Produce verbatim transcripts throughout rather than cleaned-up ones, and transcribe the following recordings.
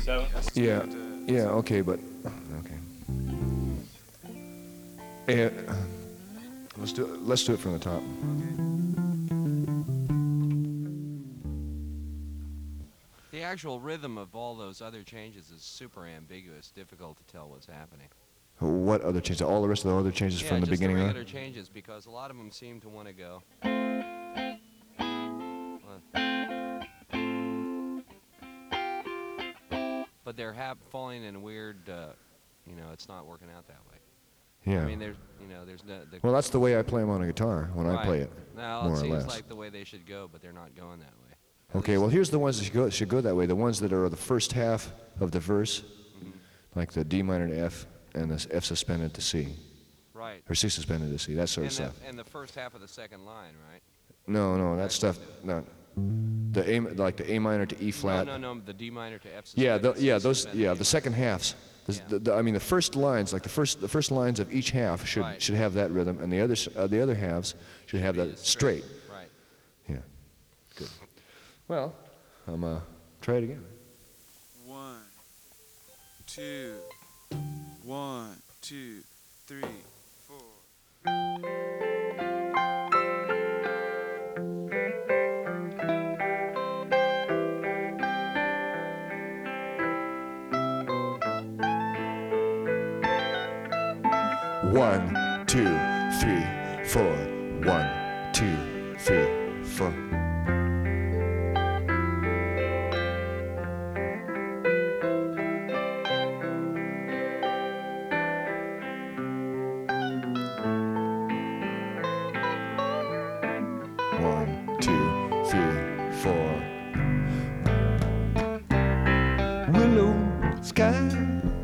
seven. Yeah, yeah, okay, but okay. And let's do it. Let's do it from the top. The actual rhythm of all those other changes is super ambiguous, difficult to tell what's happening. What other changes? All the rest of the other changes yeah, from the just beginning the on? regular changes, because a lot of them seem to want to go. But they're hap falling in a weird, uh, you know, it's not working out that way. Yeah. I mean, there's, you know, there's no. The Well, that's the way I play them on a guitar when right. I play it, now, more it or seems less. like the way they should go, but they're not going that way. At Okay, well, here's the ones that should go, should go that way. The ones that are the first half of the verse, mm-hmm. like the D minor to F and the F suspended to C. Right. Or C suspended to C, that sort and of the, stuff. And the first half of the second line, right? No, no, that stuff, no. The A, like the A minor to E flat. No, no, no, the D minor to F suspended. Yeah, the, yeah, C those, suspended, yeah, A the minor. second halves. The, Yeah. the, the, I mean, the first lines, like the first, the first lines of each half should Right. should have that rhythm, and the other, uh, the other halves should have be that straight. straight. Right. Yeah, good. Well, I'm uh, try it again. One, two, one, two, three, four. One, two, three, four. One, two, three, four. One, two, three, four. Willow sky.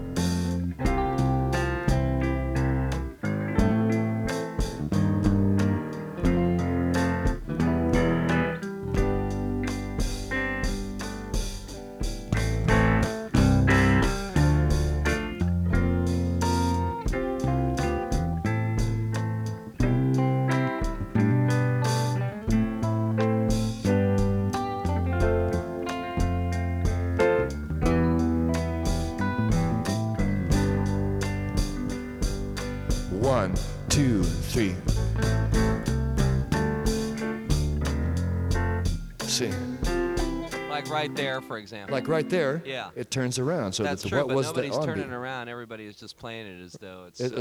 One, two, three. See, Like right there, for example. like right there, Yeah. it turns around. So That's that the, true, what but was nobody's the on turning beat? around. Everybody is just playing it as though it's. It- uh,